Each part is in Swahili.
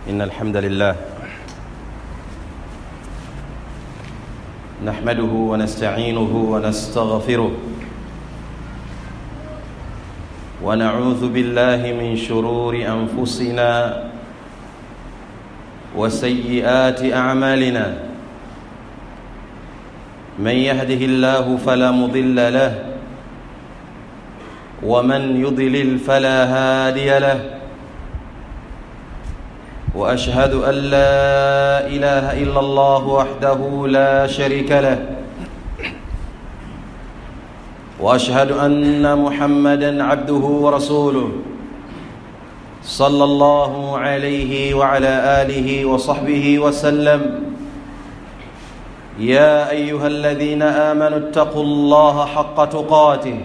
إن الحمد لله نحمده ونستعينه ونستغفره ونعوذ بالله من شرور أنفسنا وسيئات أعمالنا من يهده الله فلا مضل له ومن يضلل فلا هادي له وأشهد أن لا إله إلا الله وحده لا شريك له وأشهد أن محمدًا عبده ورسوله صلى الله عليه وعلى آله وصحبه وسلم يا أيها الذين آمنوا اتقوا الله حق تقاته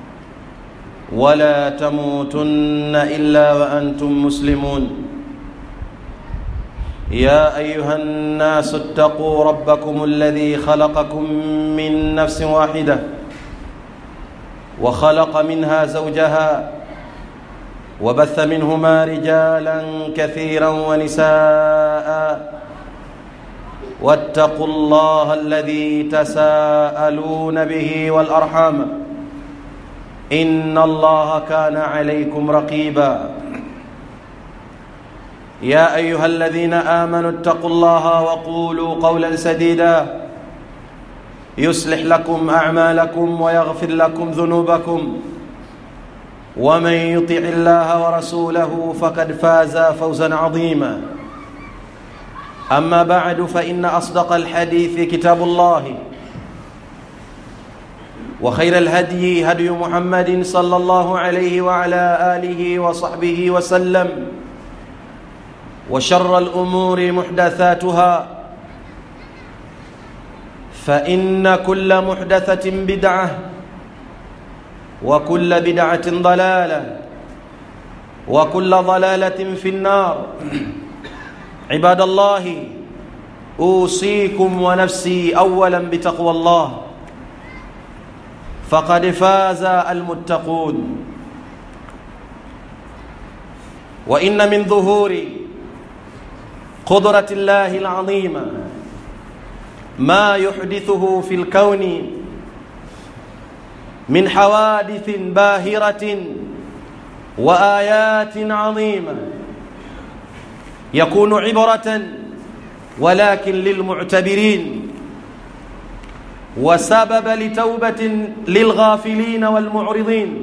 ولا تموتن إلا وأنتم مسلمون يا أيها الناس اتقوا ربكم الذي خلقكم من نفس واحدة وخلق منها زوجها وبث منهما رجالا كثيرا ونساء واتقوا الله الذي تساءلون به والأرحام إن الله كان عليكم رقيبا يا أيها الذين آمنوا اتقوا الله وقولوا قولا سديدا يصلح لكم أعمالكم ويغفر لكم ذنوبكم ومن يطع الله ورسوله فقد فاز فوزا عظيما أما بعد فإن أصدق الحديث كتاب الله وخير الهدي هدي محمد صلى الله عليه وعلى آله وصحبه وسلم وشر الأمور محدثاتها فإن كل محدثة بدعة وكل بدعة ضلالة وكل ضلالة في النار عباد الله أوصيكم ونفسي أولا بتقوى الله فقد فاز المتقون وإن من ظهور قدرة الله العظيمة ما يحدثه في الكون من حوادث باهرة وآيات عظيمة يكون عبرة ولكن للمعتبرين وسبب لتوبة للغافلين والمعرضين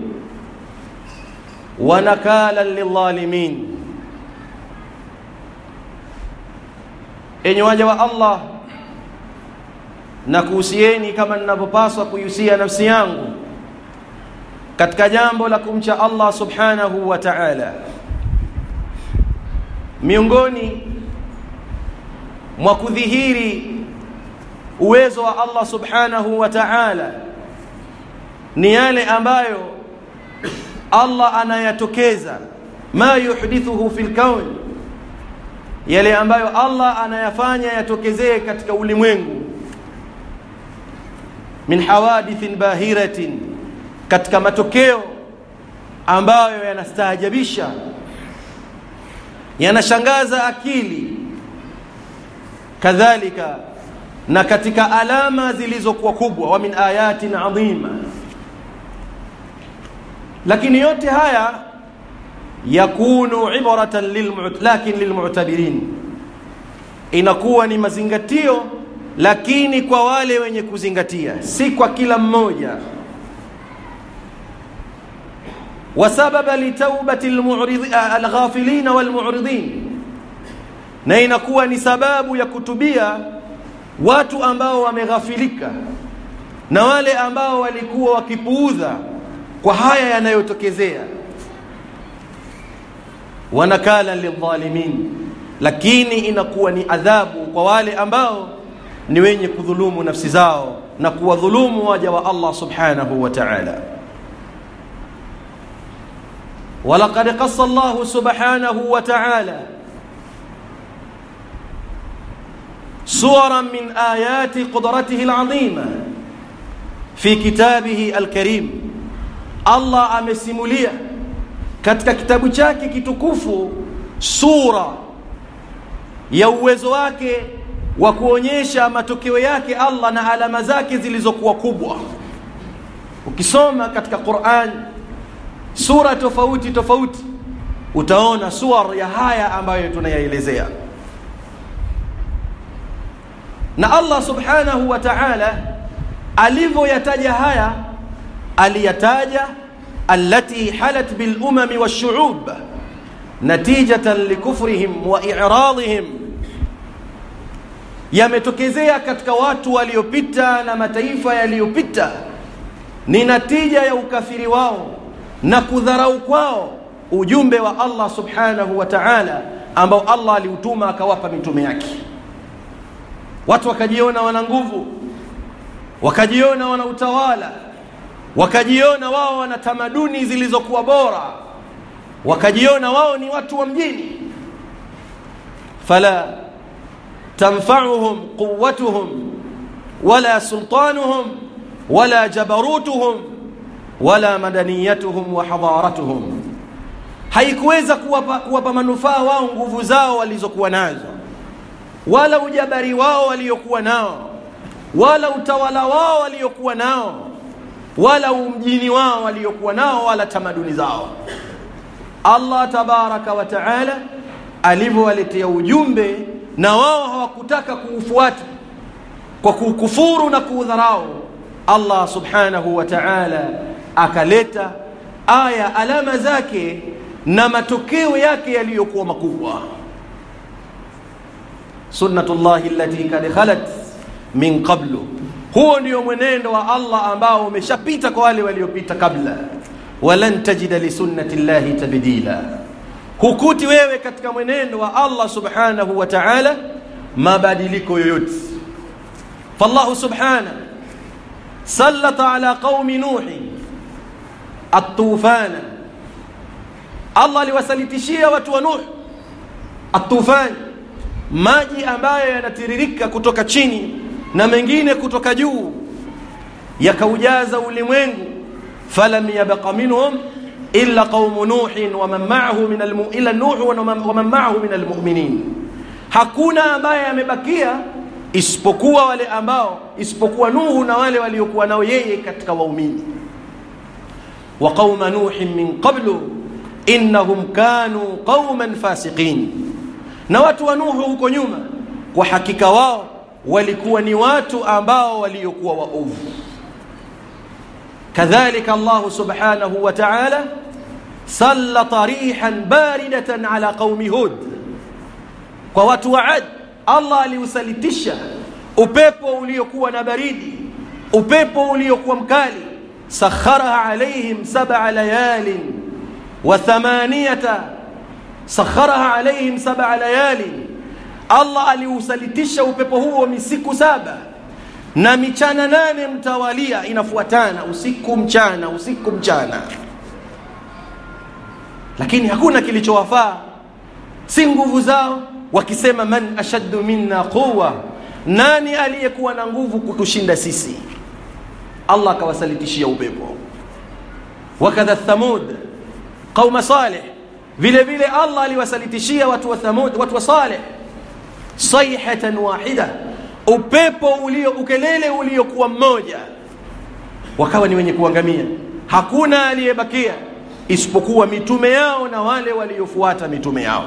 ونكالا للظالمين. Enyi waja wa Allah, nakuhusieni kama ninavyopaswa kuihusia nafsi yangu katika jambo la kumcha Allah subhanahu wa ta'ala. Miongoni mwa kudhihiri uwezo wa Allah subhanahu wa ta'ala ni yale ambayo Allah anayatokeza, ma yuhdithuhu fil kawn, yale ambayo Allah anayafanya yatokezee katika ulimwengu, min hawadithin bahiratin, katika matokeo ambayo yanastaajabisha, yanashangaza akili, kadhalika na katika alama zilizokuwa kubwa, wa min ayatin adhima. Lakini yote haya yakunu ibratan lilmu'tabirin, inakuwa ni mazingatio lakini kwa wale wenye kuzingatia, si kwa kila mmoja. Wasababa litawbati alghafilin walmu'ridin, na inakuwa ni sababu ya kutubia watu ambao wameghafilika na wale ambao walikuwa wakipuuza kwa haya yanayotokezea. Wanakala lidhalimin, lakini inakuwa ni adhabu kwa wale ambao ni wenye kudhulumu nafsi zao na kuwadhulumu waja wa Allah subhanahu wa ta'ala. Walaqad qassa Allah subhanahu wa ta'ala suwaran min ayati qudratihi al'azima fi kitabihi al-karim. Allah amesimulia katika kitabu chake kitukufu sura ya uwezo wake wa kuonyesha matokeo yake Allah na alama zake zilizokuwa kubwa. Ukisoma katika Qur'an sura tofauti tofauti utaona suwar ya haya ambayo tunayaelezea. Na Allah subhanahu wa ta'ala alivyoyataja haya, aliyataja allati halat bil umami wash-shu'ub natijatan likufrihim wa i'radihim, yametokezea katika watu waliopita na mataifa yaliyopita, ni natija ya ukafiri wao na kudharau kwao ujumbe wa Allah subhanahu wa ta'ala ambao Allah aliutuma akawapa mitume yake. Watu wakajiona wana nguvu, wakajiona wana utawala, wakajiona wao wana tamaduni zilizokuwa bora, wakajiona wao ni watu wa mjini. Fala tanfa'uhum quwwatuhum wala sultanuhum wala jabarutuhum wala madaniyatuhum wa hadaratuhum, haikuweza kuwapa manufaa wao nguvu zao walizokuwa nazo, wala ujabari wao waliokuwa nao, wala utawala wao waliokuwa nao, wala umjini wao waliokuwa nao, wala tamaduni zao. Allah tabaraka wa taala alivyowaletea ujumbe na wao hawakutaka kuufuata kwa kukufuru na kuudharau, Allah subhanahu wa ta'ala akaleta aya, alama zake na matokeo yake yaliyokuwa makubwa. Sunnatullahi allati kad khalat min qablu, huo ndio mwenendo wa Allah ambao umeshapita kwa wale waliopita kabla. Walan tajida li sunnatillahi tabdila, hukuti wewe katika mwenendo wa Allah subhanahu wa ta'ala mabadiliko yoyote. Fallahu subhanahu sallata ala qaumi nuhi at-tufana, Allah aliwasalitishia watu wa Nuh at-tufan, maji ambayo yanatiririka kutoka chini na mengine kutoka juu, yakaujaza ulimwengu. Falam yabqa minhum illa qaum nuhin wa man ma'ahu min ila nuh wa man ma'ahu min almu'minin, hakuna ambaye amebakia isipokuwa Nuhu na wale waliokuwa nao yeye katika waumini. Wa qauma nuhin min qablu innahum kanu qauman fasiqin, na watu wa Nuhu huko nyuma kwa hakika wao walikuwa ni watu ambao waliokuwa waovu. Kadhalika Allah subhanahu wa ta'ala sallata rihan baridatan ala qaumi Hud, kwa watu wa Ad Allah aliusalitisha upepo uliokuwa na baridi, upepo uliokuwa mkali. Sakharaha alaihim 7 layalin wa 8, sakharaha alaihim 7 layalin, Allah aliusalitisha upepo huo misiku 7 na michana 8 mtawalia inafuatana, usiku mchana, usiku mchana. Lakini hakuna kilichowafaa, si nguvu zao, wakisema man ashaddu minna quwwa, nani aliyekuwa na nguvu kutushinda sisi? Allah akawasalitishia upepo. Wakadha Thamud qauma Salih, vile vile Allah aliwasalitishia watu wa Thamud, watu wa Salih, sayhatan wahida, upepo ukelele uliokuwa mmoja, wakawa ni wenye kuangamia. Hakuna aliyebakia isipokuwa mitume yao na wale waliofuata mitume yao.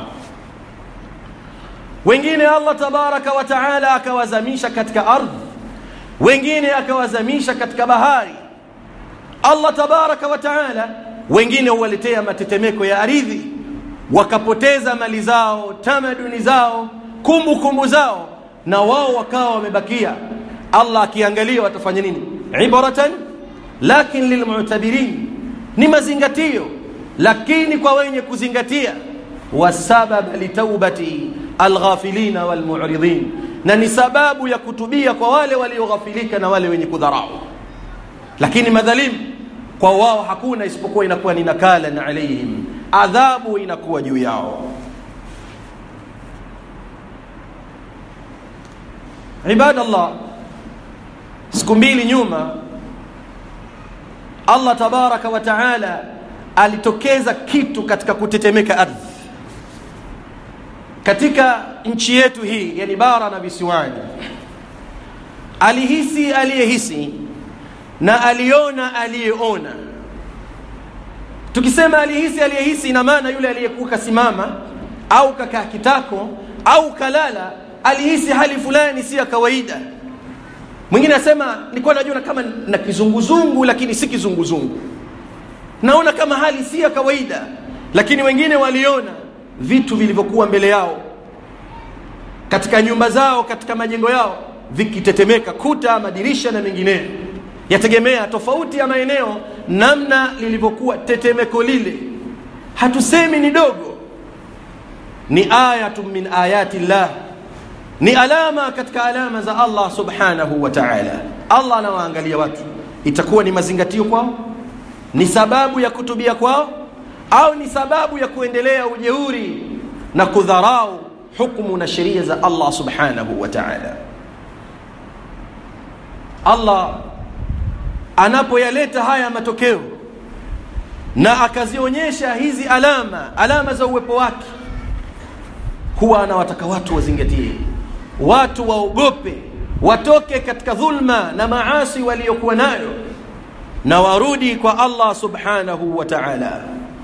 Wengine Allah tabaraka wa taala akawazamisha katika ardhi, wengine akawazamisha katika bahari. Allah tabaraka wa taala wengine huwaletea matetemeko ya ardhi, wakapoteza mali zao, tamaduni zao, kumbukumbu zao, na wao wakawa wamebakia. Allah akiangalia watafanya nini? Ibaratan lakin lilmu'tabirin, ni mazingatio lakini kwa wenye kuzingatia. Wasabab litaubati alghafilina walmu'ridin, na ni sababu ya kutubia kwa wale walioghafilika na wale wenye kudharau. Lakini madhalim kwa wao hakuna isipokuwa inakuwa ni nakala na alaihim, adhabu inakuwa juu yao. Ibadallah, siku mbili nyuma Allah tabaraka wa taala alitokeza kitu katika kutetemeka ardhi. katika nchi yetu hii, yani bara na visiwani, alihisi aliyehisi na aliona aliyeona. Tukisema alihisi aliyehisi, ina maana yule aliyekuwa kasimama au kakaa kitako au kalala alihisi hali fulani si ya kawaida. Mwingine anasema nilikuwa najiona kama na kizunguzungu, lakini si kizunguzungu, naona kama hali si ya kawaida. Lakini wengine waliona vitu vilivyokuwa mbele yao katika nyumba zao, katika majengo yao, vikitetemeka, kuta, madirisha na mengineyo. Yategemea tofauti ya maeneo, namna lilivyokuwa tetemeko lile. Hatusemi ni dogo, ni ayatun min ayati Allah, ni alama katika alama za Allah subhanahu wa ta'ala. Allah anawaangalia watu, itakuwa ni mazingatio kwao, ni sababu ya kutubia kwao, au ni sababu ya kuendelea ujeuri na kudharau hukumu na sheria za Allah subhanahu wa ta'ala. Allah anapoyaleta haya matokeo na akazionyesha hizi alama za uwepo wake, huwa anawataka watu wazingatie, watu waogope, watoke katika dhulma na maasi waliokuwa nayo na warudi kwa Allah subhanahu wa ta'ala.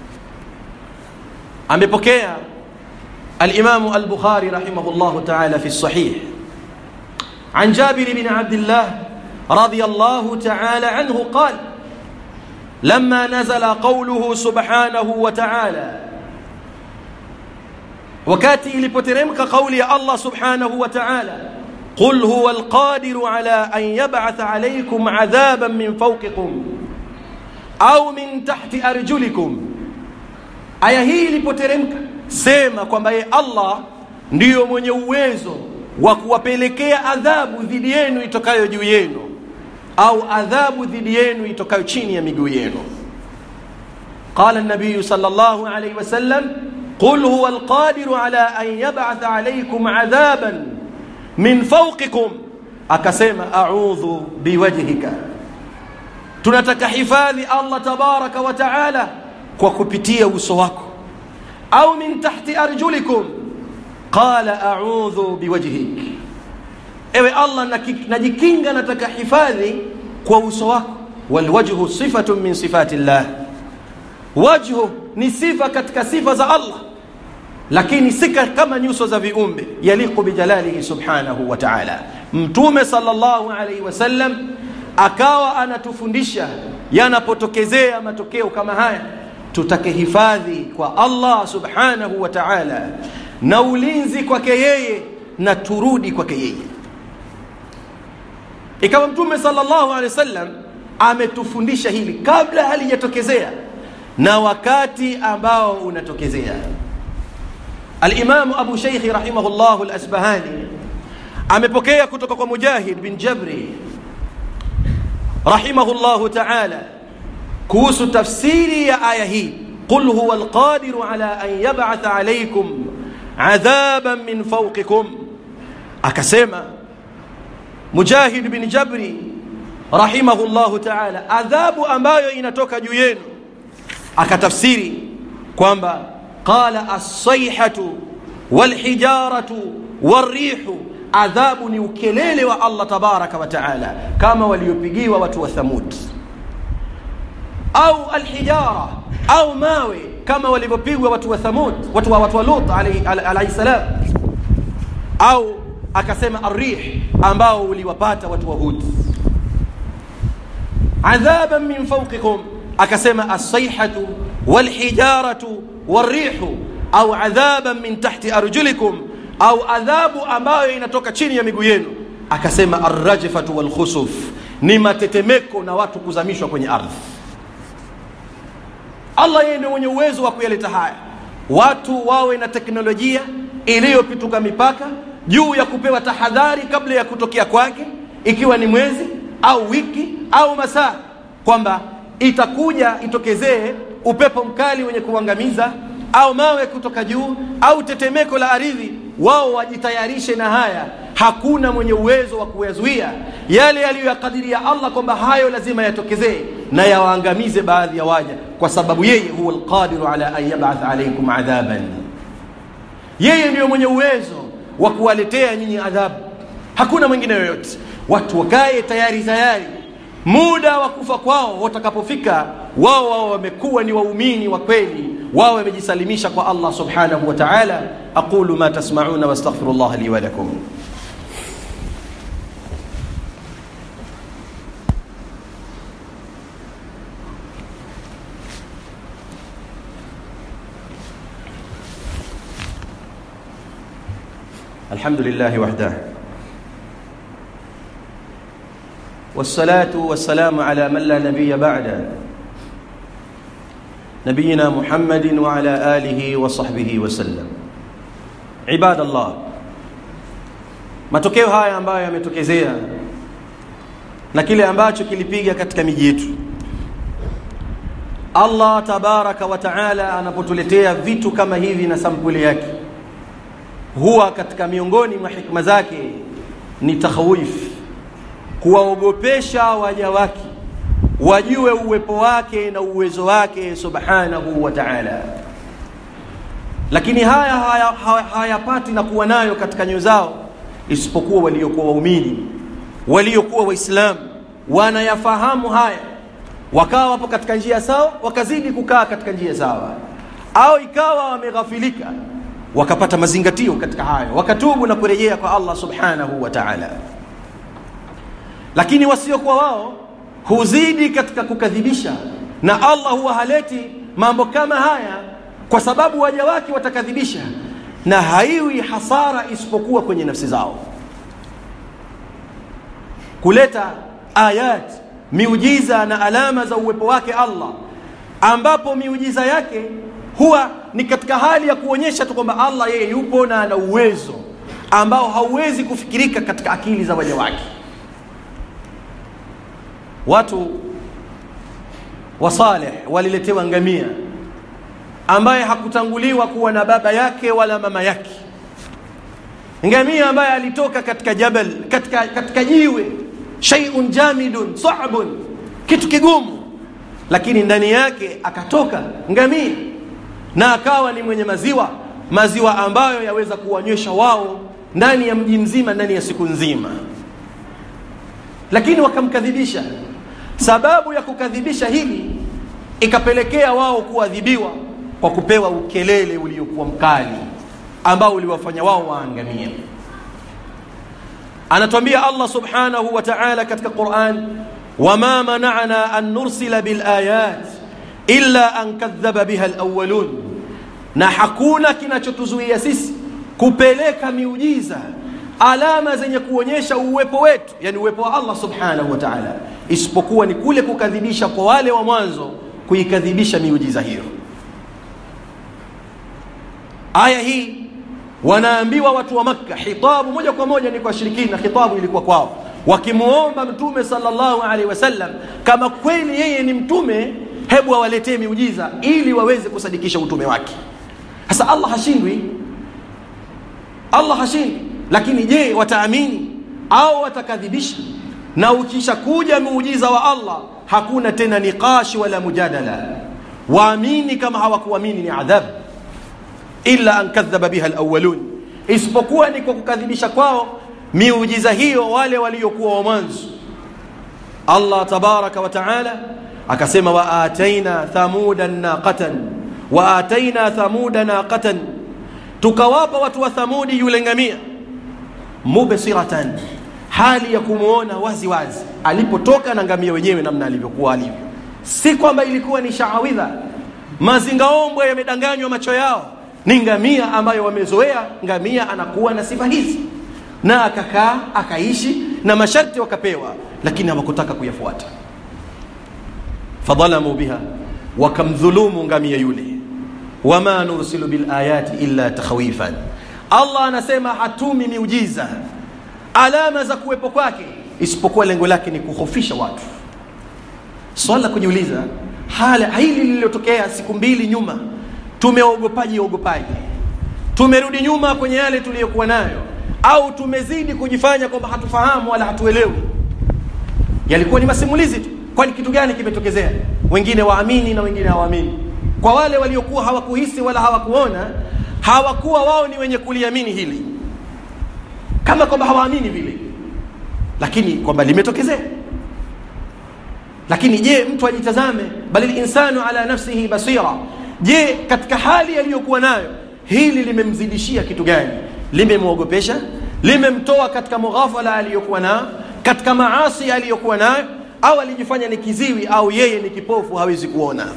Amepokea al-Imam al-Bukhari rahimahullah ta'ala fi as-sahih an Jabir bin Abdullah radiyallahu ta'ala anhu qala lamma nazala qawluhu subhanahu wa ta'ala, wakati ilipoteremka kauli ya Allah subhanahu wa ta'ala, qul huwa alqadiru ala an yab'atha alaykum adhaban min fawqikum au min tahti arjulikum. Aya hii ilipoteremka, sema kwamba yeye Allah ndiyo mwenye uwezo wa kuwapelekea adhabu dhidi yenu itokayo juu yenu, au adhabu dhidi yenu itokayo chini ya miguu yenu. Qala an-nabiy sallallahu alayhi wasallam, qul huwa alqadiru ala an yab'atha alaykum adhaban min fawqikum, akasema a'udhu biwajhika, tunataka hifadhi Allah tabaraka wa taala kwa kupitia uso wako, au min tahti arjulikum, qala a'udhu biwajhik, ewe Allah najikinga, nataka hifadhi kwa uso wako. Walwajhu sifatun min sifati Allah, wajhu ni sifa katika sifa za Allah, lakini si kama nyuso za viumbe, yaliqu bijalalihi subhanahu wa ta'ala. Mtume sallallahu alayhi wasallam akawa anatufundisha yanapotokezea matokeo kama haya, tutake hifadhi kwa Allah subhanahu wa ta'ala na ulinzi kwake yeye, na turudi kwake yeye. Ikawa Mtume sallallahu alayhi wasallam ametufundisha hili kabla halijatokezea na wakati ambao unatokezea. Al-Imam Abu Shaykh rahimahullah al-Asbahani amepokea kutoka kwa Mujahid bin Jabri rahimahullah ta'ala kuhusu tafsiri ya aya hii, qul huwa alqadiru ala an yab'atha alaykum adhaban min fawqikum. Akasema Mujahid bin Jabri rahimahullah ta'ala, adhabu ambayo inatoka juu yenu. Akatafsiri kwamba qala as-sayhatu wal-hijaratu war-rihu, adhabu ni ukelele wa Allah tabaraka wa taala, kama waliopigiwa watu wa Thamud, au al-hijara, au mawe kama walivyopigwa watu wa Thamud, watu wa Lut alayhi salam, au akasema ar-rih, ambao uliwapata watu wa Hud. Adhaban min fawqikum, akasema as-sayhatu wal-hijaratu war-rihu, au adhaban min tahti arjulikum, au adhabu ambayo inatoka chini ya miguu yenu. Akasema ar-rajfatu wal-khusuf, ni matetemeko na watu kuzamishwa kwenye ardhi. Allah yeye ndiye mwenye uwezo wa kuyaleta haya. Watu wawe na teknolojia iliyopituka mipaka juu ya kupewa tahadhari kabla ya kutokea kwake, ikiwa ni mwezi au wiki au masaa, kwamba itakuja itokezee upepo mkali wenye kuangamiza, au mawe kutoka juu, au tetemeko la ardhi. Wao wajitayarishe na haya. Hakuna mwenye uwezo wa kuyazuia yale yaliyokadiria Allah kwamba hayo lazima yatokezee na yawaangamize baadhi ya waja, kwa sababu yeye huwa alqadiru ala an yab'ath alaykum adhaban. Yeye ndiyo mwenye uwezo wa kuwaletea nyinyi adhabu, hakuna mwingine yoyote. Watu wakae tayari, muda wa kufa kwao watakapofika, wao wamekuwa ni waumini wa kweli, wao wamejisalimisha kwa Allah subhanahu wa ta'ala. Aqulu ma tasma'una wastaghfirullah li wa lakum. الحمد لله وحده والصلاة والسلام على من لا نبي بعده نبينا محمد وعلى آله وصحبه وسلم. عباد الله, matokeo haya ambayo yametokezea na kile ambacho kilipiga katika miji yetu, Allah tabaraka wa taala anapotuletea vitu kama hivi na sampuli yake, huwa katika miongoni mwa hikma zake ni takhawif, kuwaogopesha waja wake wajue uwepo wake na uwezo wake subhanahu wa ta'ala. Lakini haya hayapati na kuwa nayo katika nyoyo zao isipokuwa waliokuwa waumini, waliokuwa waislamu, wanayafahamu haya, wakawa wapo katika njia sawa, wakazidi kukaa katika njia sawa, au ikawa wameghafilika wakapata mazingatio katika hayo, wakatubu na kurejea kwa Allah subhanahu wa ta'ala. Lakini wasiokuwa wao huzidi katika kukadhibisha, na Allah huwa haleti mambo kama haya kwa sababu waja wake watakadhibisha, na haiwi hasara isipokuwa kwenye nafsi zao. Kuleta ayat, miujiza na alama za uwepo wake Allah, ambapo miujiza yake huwa ni katika hali ya kuonyesha tu kwamba Allah yeye yupo na ana uwezo ambao hauwezi kufikirika katika akili za waja wake. Watu wa Saleh waliletewa ngamia ambaye hakutanguliwa kuwa na baba yake wala mama yake, ngamia ambaye alitoka katika jabal, katika jiwe, shay'un jamidun sa'bun, kitu kigumu, lakini ndani yake akatoka ngamia na akawa ni mwenye maziwa ambayo yaweza kuwanywesha wao ndani ya mji mzima, ndani ya siku nzima. Lakini wakamkadhibisha. Sababu ya kukadhibisha hili ikapelekea wao kuadhibiwa kwa kupewa ukelele uliokuwa mkali ambao uliwafanya wao waangamie. Anatuambia Allah subhanahu wa ta'ala katika Qur'an, wama mana'ana an nursila bil ayat illa an kadhaba biha alawwalun, na hakuna kinachotuzuia sisi kupeleka miujiza, alama zenye kuonyesha uwepo wetu, yani uwepo wa Allah subhanahu wa ta'ala, isipokuwa ni kule kukadhibisha kwa wale wa mwanzo, kuikadhibisha miujiza hiyo. Aya hii wanaambiwa watu wa Makkah, hitabu moja kwa moja ni kwa shirikina, hitabu ilikuwa kwao, wakimuomba Mtume sallallahu alaihi wasallam kama kweli yeye ni mtume, hebu awaletee miujiza ili waweze kusadikisha utume wake. Sasa Allah hashindwi, lakini je, wataamini au watakadhibisha? Na ukisha kuja muujiza wa Allah hakuna tena niqash wala mujadala, waamini kama hawakuamini ni adhabu. Illa an kadhaba biha alawwalun, isipokuwa ni kwa kukadhibisha kwao miujiza hiyo wale waliokuwa wa mwanzo. Allah tabaraka wa taala akasema, wa ataina thamuda naqatan, tukawapa watu wa Thamudi yule ngamia, mubsiratan, hali ya kumuona wazi alipotoka na ngamia wenyewe namna alivyokuwa alivyo. Si kwamba ilikuwa ni shaawidha, mazingaombwe yamedanganywa macho yao, ni ngamia ambayo wamezoea ngamia anakuwa na sifa hizi, na akakaa akaishi na masharti wakapewa, lakini hawakutaka kuyafuata. Fadhalamu biha, wakamdhulumu ngamia yule. Wama nursilu bil ayati illa takhawifan, Allah anasema hatumi miujiza, alama za kuwepo kwake, isipokuwa lengo lake ni kukhofisha watu. Swala kujiuliza, hili lililotokea siku mbili nyuma, tumeogopaje? Tumerudi nyuma kwenye yale tuliyokuwa nayo, au tumezidi kujifanya kwamba hatufahamu wala hatuelewi? Yalikuwa ni masimulizi tu. Kwani kitu gani kimetokezea? Wengine waamini na wengine hawaamini. Kwa wale waliokuwa hawakuhisi wala hawakuona, hawakuwa wao ni wenye kuliamini hili, kama kwamba hawaamini vile, lakini kwamba limetokezea. Lakini je, mtu ajitazame, bali insanu ala nafsihi basira. Je, katika hali aliyokuwa nayo hili limemzidishia kitu gani? Limemwogopesha? Limemtoa katika mughafala aliyokuwa nayo, katika maasi aliyokuwa nayo, au alijifanya ni kiziwi au yeye ni kipofu hawezi kuona?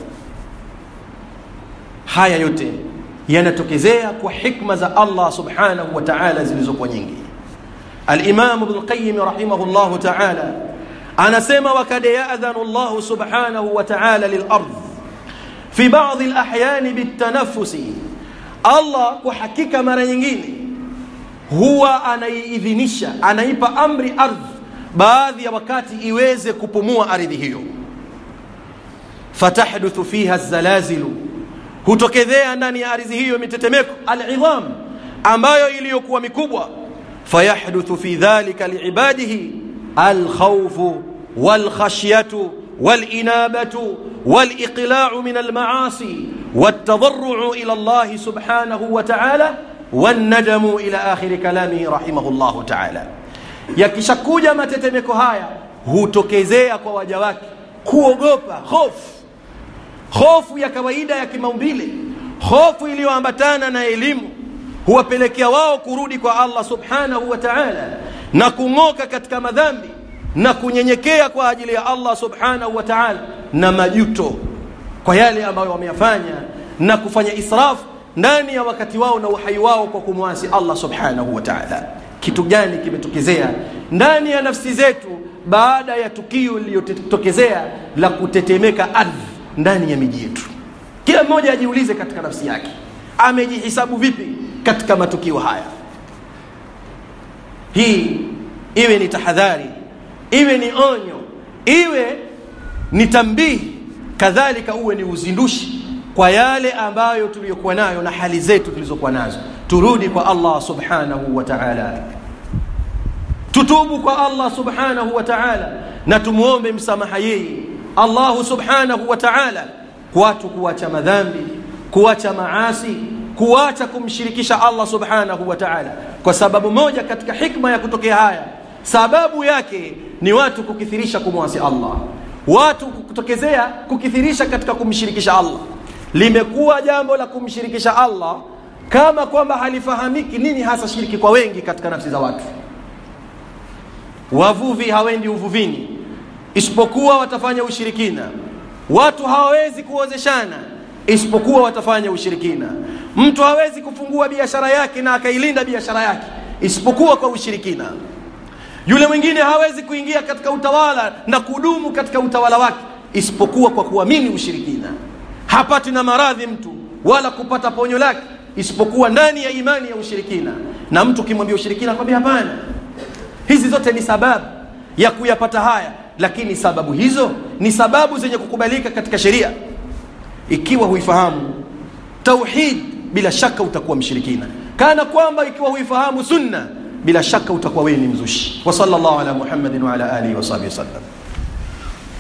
Haya yote yanatokezea kwa hikma za Allah subhanahu wa ta'ala zilizokuwa nyingi. Al-Imam Ibn Qayyim rahimahullahu ta'ala anasema, wakad ya'dhanu Allah subhanahu wa ta'ala lil-ardh fi ba'd al-ahyan bit-tanaffus. Allah kwa hakika mara nyingine huwa anaiidhinisha, anaipa amri ardhi baadhi ya wakati iweze kupumua ardhi hiyo. Fatahduthu fiha az-zalazilu, hutokezea ndani ya ardhi hiyo mitetemeko al-idham ambayo iliyokuwa mikubwa. Fayahduthu fi dhalika liibadihi al-khawfu wal-khashyatu wal-inabatu wal-iqla'u min al-ma'asi wat-tadarru'u ila Allah subhanahu wa ta'ala wan-nadamu ila akhir kalamihi rahimahullahu ta'ala. Yakishakuja matetemeko haya hutokezea kwa waja wake kuogopa, hofu ya kawaida ya kimaumbile, hofu iliyoambatana na elimu, huwapelekea wao kurudi kwa Allah subhanahu wa ta'ala na kung'oka katika madhambi na kunyenyekea kwa ajili ya Allah subhanahu wa ta'ala, na majuto kwa yale ambayo wameyafanya na kufanya israfu ndani ya wakati wao na uhai wao kwa kumwasi Allah subhanahu wa ta'ala. Kitu gani kimetokezea ndani ya nafsi zetu baada ya tukio lililotokezea la kutetemeka ardhi ndani ya miji yetu? Kila mmoja ajiulize katika nafsi yake, amejihisabu vipi katika matukio haya? Hii iwe ni tahadhari, iwe ni onyo, iwe ni tambihi, kadhalika uwe ni uzindushi kwa yale ambayo tuliyokuwa nayo na hali zetu tulizokuwa nazo. Turudi kwa Allah subhanahu wa ta'ala, tutubu kwa Allah subhanahu wa ta'ala, na tumuombe msamaha yeye Allah subhanahu wa ta'ala kwa watu kuacha madhambi, kuacha maasi, kuacha kumshirikisha Allah subhanahu wa ta'ala. Kwa sababu moja katika hikma ya kutokea haya, sababu yake ni watu kukithirisha kumwasi Allah, watu kutokezea kukithirisha katika kumshirikisha Allah. Limekuwa jambo la kumshirikisha Allah kama kwamba halifahamiki nini hasa shiriki kwa wengi katika nafsi za watu. Wavuvi hawendi uvuvini isipokuwa watafanya ushirikina. Watu hawawezi kuozeshana isipokuwa watafanya ushirikina. Mtu hawezi kufungua biashara yake na akailinda biashara yake isipokuwa kwa ushirikina. Yule mwingine hawezi kuingia katika utawala na kudumu katika utawala wake isipokuwa kwa kuamini ushirikina. Hapati na maradhi mtu wala kupata ponyo lake isipokuwa ndani ya imani ya ushirikina. Na mtu kimwambia ushirikina akwambia hapana. Hizi zote ni sababu ya kuyapata haya, lakini sababu hizo ni sababu zenye kukubalika katika sheria. Ikiwa huifahamu tauhid, bila shaka utakuwa mshirikina, kana kwamba ikiwa huifahamu sunna, bila shaka utakuwa wewe ni mzushi. Wa sallallahu ala Muhammadin wa ala alihi wa sahbihi wasallam.